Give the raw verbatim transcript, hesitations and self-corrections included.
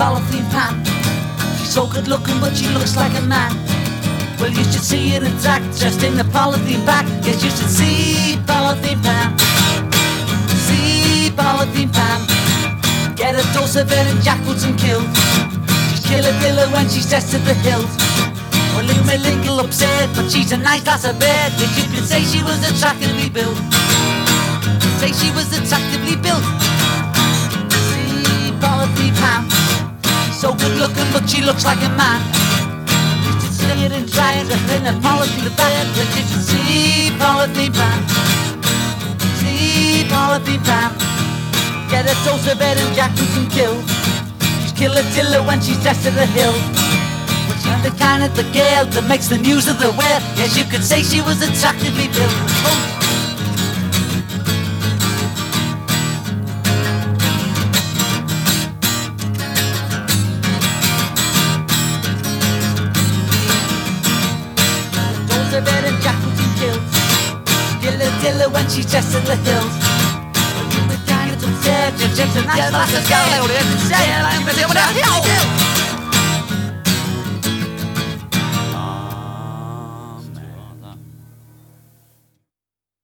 polythene pan. She's so good looking but she looks like a man. Well, you should see her intact, dressed in a polythene bag. Yes, you should see polythene pan. See polythene pan. Get a dose of it in jackboots and kills. She's killer killer when she's dressed to the hilt. Well, it's a little upset, but she's a nice lass of bed. Yes, you could say she was attractively built. Say she was attractively built. See polythene pan. She's so good looking but she looks like a man. See it in giant, in a polythene bag. But you should see polythene pan. See polythene pan. Get a dose of it and jackboots and kill. She's killer tiller when she's dressed to the hill. But she's the kind of the girl that makes the news of the world. Yes, you could say she was attractively built. Oh. Dilla when she's dressed in the hills. The kind of the dead, just a nice lass of girl.